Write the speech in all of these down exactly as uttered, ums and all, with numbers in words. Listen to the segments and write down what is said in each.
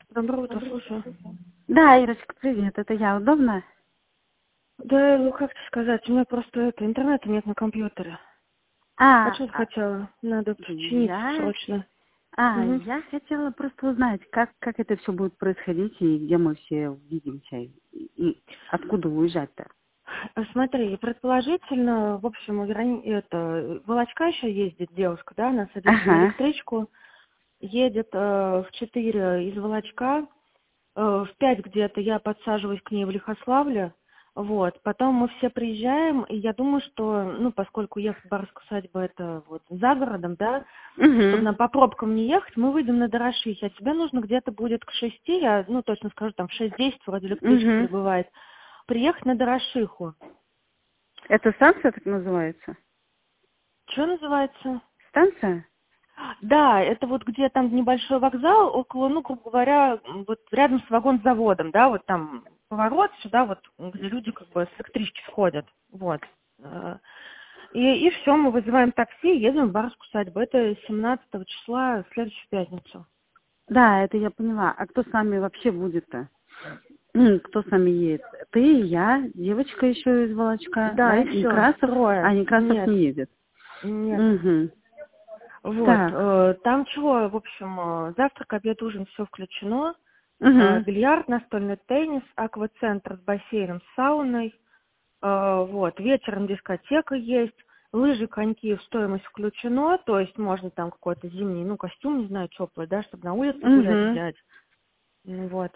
Доброе утро, слушаю. Да, Ирочка, привет, это я. Удобно? Да, ну как тебе сказать, у меня просто это, интернета нет на компьютере. А А, что ты а, хотела? Надо починить я, срочно. а, Угу. я хотела просто узнать, как, как это все будет происходить и где мы все увидимся и, и откуда уезжать-то. Смотри, предположительно, в общем, Верони- это, Волочка еще ездит девушка, да, она садится на Ага. электричку, едет э, в четыре из Волочка, э, в пять где-то я подсаживаюсь к ней в Лихославле, вот, потом мы все приезжаем, и я думаю, что, ну, поскольку ехать в Барскую усадьбу это вот за городом, да, чтобы Угу. нам по пробкам не ехать, мы выйдем на Дорошихе, а тебе нужно где-то будет к шести, я, ну, точно скажу, там в шесть десять вроде электричка Угу. прибывает, приехать на Дорошиху. Это станция так называется? Что называется? Станция? Да, это вот где там небольшой вокзал, около, ну, грубо говоря, вот рядом с вагонзаводом, да, вот там поворот сюда, вот, где люди как бы с электрички сходят, вот. Э, И, и все, мы вызываем такси, едем в Барскую усадьбу. Это семнадцатого числа, в следующую пятницу. Да, это я поняла. А кто с нами вообще будет-то? М, Кто с нами едет? Ты, я, девочка еще из Волочка, Да, да? и все, Некрасов? трое. А, Некрасов Нет, не едет. нет. Угу. Вот, Так. э, там чего, в общем, э, завтрак, обед, ужин, все включено. Э, Угу. Бильярд, настольный теннис, аквацентр с бассейном, с сауной. Э, Вот, вечером дискотека есть. Лыжи, коньки в стоимость включено, то есть можно там какой-то зимний, ну, костюм, не знаю, теплый, да, чтобы на улице гулять Угу. взять. Ну вот.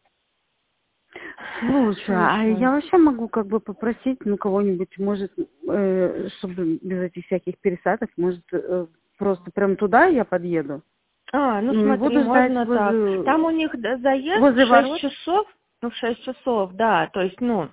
Слушай, Что а я еще? вообще могу как бы попросить, ну, кого-нибудь, может, э, чтобы без этих всяких пересадок, может, э, просто прям туда я подъеду? А, ну Ну, не смотри, буду ждать можно так. возле, Там у них да, заезд в возле шесть ворот? часов, ну в шесть часов, да, то есть, ну,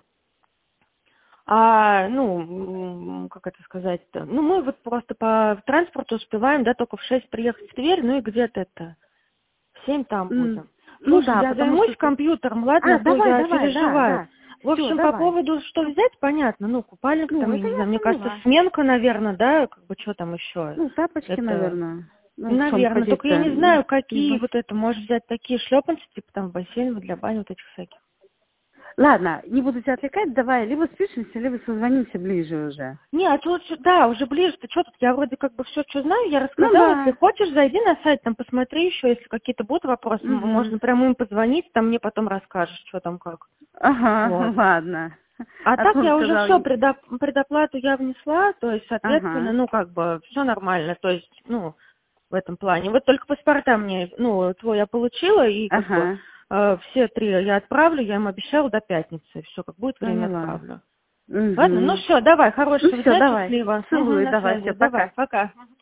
а, ну, м, как это сказать-то, ну мы вот просто по транспорту успеваем, да, только в шесть приехать в Тверь, ну и где-то это, в семь там М, будем. Ну Слушай, да, я потому что... займусь компьютером, ладно, А, а то давай, я давай, да, переживаю. да. В Все, общем, по давай. поводу, что взять, понятно, ну, купальник Ну, там, я это не я знаю, мне кажется, поняла. сменка, наверное, да, как бы что там еще, Ну, тапочки, это... наверное. Ну, в чем Наверное, только я ходить-то? не Ну, знаю, не какие бос- вот это, может взять такие шлепанцы, типа там в бассейн для бани вот этих всяких. Ладно, не буду тебя отвлекать, давай, либо спишемся, либо созвонимся ближе уже. Не, а тут, да, уже ближе, ты что тут, я вроде как бы все, что знаю, я Ну рассказала, если да. хочешь, зайди на сайт, там посмотри еще, если какие-то будут вопросы, м- Угу. можно прямо им позвонить, там мне потом расскажешь, что там как. Ага, Вот. ладно. А А то так он я уже сказал, все, предоплату я внесла, то есть, соответственно, ага, ну, как бы, все нормально, то есть, ну, в этом плане. Вот только паспорта мне, ну, твой я получила, и как бы ага, э, все три я отправлю, я им обещала до пятницы, все, как будет время поняла. отправлю. Ладно, ну Угу. все, давай, Ну хорошего все, дня, давай. счастливо. Угу, Целую, на давай, связи, все, пока. давай, пока.